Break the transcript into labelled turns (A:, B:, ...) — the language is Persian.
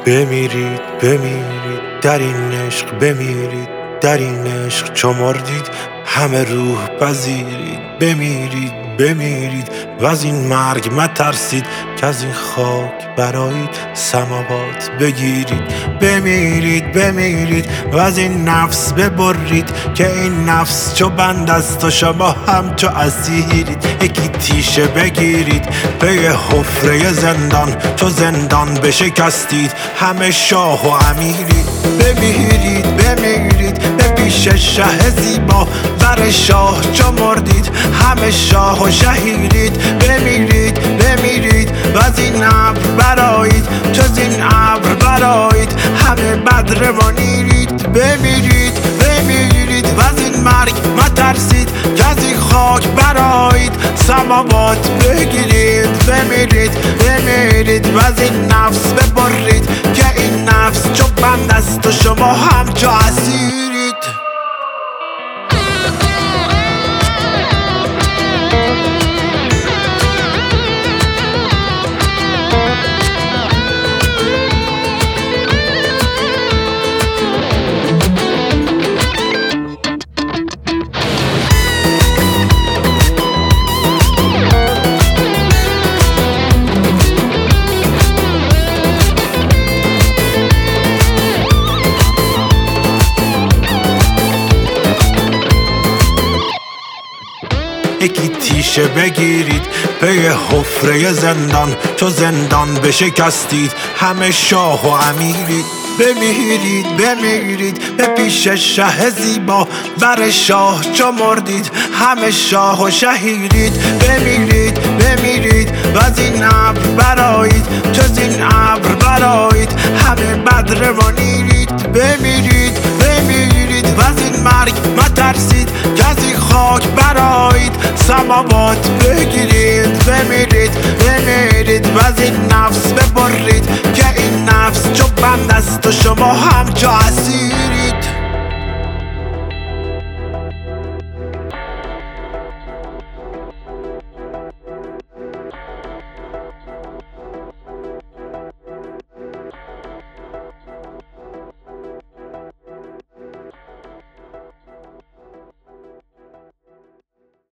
A: بمیرید بمیرید در این عشق، بمیرید در این عشق چو مردید همه روح پذیرید. بمیرید بمیرید و از این مرگ مترسید که از این خاک برایید سماوات بگیرید. بمیرید بمیرید و از این نفس ببرید که این نفس چو بند است و شما هم چو اسیرید. یکی تیشه بگیرید پی حفره زندان، چو زندان بشکستید همه شاه و امیرید. بمیرید بمیرید به پیش شه زیبا، بر شاه چو مردید همه شاه و شهیرید. بمیرید بمیرید و از این ابر برآیید، چو زین ابر برآیید همه بدر و نیرید. بمیرید بمیرید و از این مرگ مترسید که از این خاک برآیید سماوات بگیرید. بمیرید بمیرید و از این نفس ببرید که این نفس چو بند است و شما هم چو اسیرید. یکی تیشه بگیرید پی حفره زندان، چو زندان بشکستید همه شاه و امیرید. بمیرید بمیرید به پیش شه زیبا، بر شاه چو مردید همه شاه و شهیرید. بمیرید بمیرید و از این ابر برآیید، چو زین ابر برآیید همه بدر و نیرید. بمیرید بمیرید و از این مرگ مترسید که از این خاک برآیید سماوات بگیرید. بمیرید بمیرید و از این نفس ببرید که این نفس چو بند است و شما هم چو